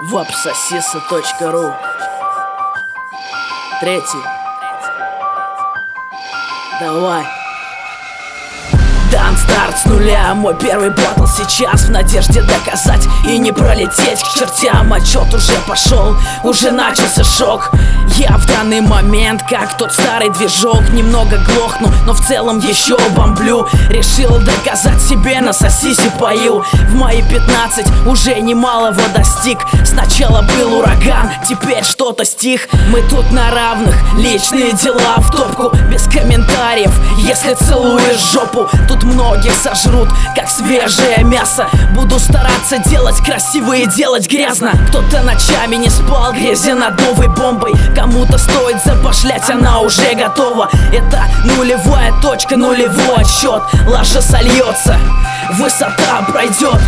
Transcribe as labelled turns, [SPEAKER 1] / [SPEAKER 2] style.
[SPEAKER 1] Вапсосиса.ру. Третий. Давай. Дан старт с нуля, мой первый батл сейчас, в надежде доказать и не пролететь к чертям. Отчет уже пошел, уже начался шок. Я в данный момент, как тот старый движок, немного глохну, но в целом еще бомблю. Решил доказать себе, на сосисе пою. В мои 15 уже немалого достиг. Сначала был ураган, теперь что-то стих. Мы тут на равных, личные дела в топку, без комментариев, если целуешь жопу. Тут многих сожрут, как свежее мясо. Буду стараться делать красиво и делать грязно. Кто-то ночами не спал, грезя над новой бомбой. Кому-то стоит запошлять, она уже готова. Это нулевая точка, нулевой отсчет. Лажа сольется, высота пройдет.